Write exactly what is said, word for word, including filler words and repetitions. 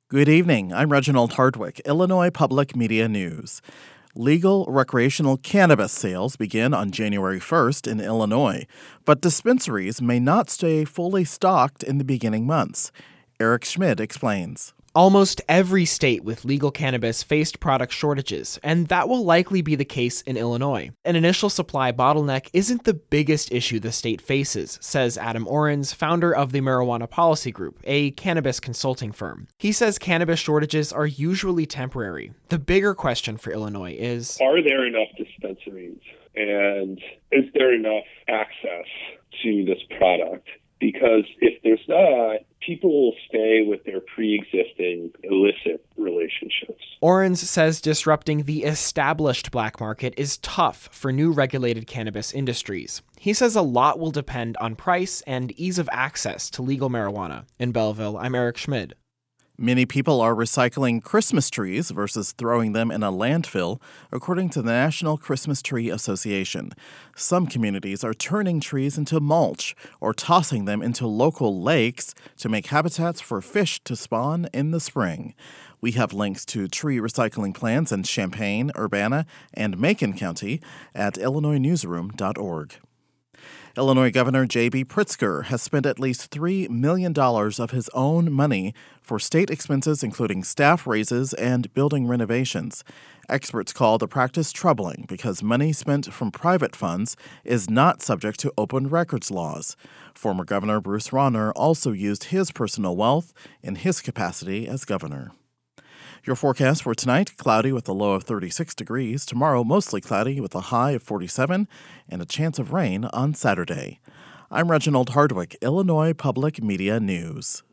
Good evening. I'm Reginald Hardwick, Illinois Public Media News. Legal recreational cannabis sales begin on January first in Illinois, but dispensaries may not stay fully stocked in the beginning months. Eric Schmid explains. Almost every state with legal cannabis faced product shortages, and that will likely be the case in Illinois. An initial supply bottleneck isn't the biggest issue the state faces, says Adam Orens, founder of the Marijuana Policy Group, a cannabis consulting firm. He says cannabis shortages are usually temporary. The bigger question for Illinois is, are there enough dispensaries, and is there enough access to this product? Because if there's not, people will stay with their pre-existing illicit relationships. Orens says disrupting the established black market is tough for new regulated cannabis industries. He says a lot will depend on price and ease of access to legal marijuana. In Belleville, I'm Eric Schmid. Many people are recycling Christmas trees versus throwing them in a landfill, according to the National Christmas Tree Association. Some communities are turning trees into mulch or tossing them into local lakes to make habitats for fish to spawn in the spring. We have links to tree recycling plans in Champaign, Urbana, and Macon County at illinois newsroom dot org. Illinois Governor J B Pritzker has spent at least three million dollars of his own money for state expenses, including staff raises and building renovations. Experts call the practice troubling because money spent from private funds is not subject to open records laws. Former Governor Bruce Rauner also used his personal wealth in his capacity as governor. Your forecast for tonight, cloudy with a low of thirty-six degrees. Tomorrow, mostly cloudy with a high of forty-seven and a chance of rain on Saturday. I'm Reginald Hardwick, Illinois Public Media News.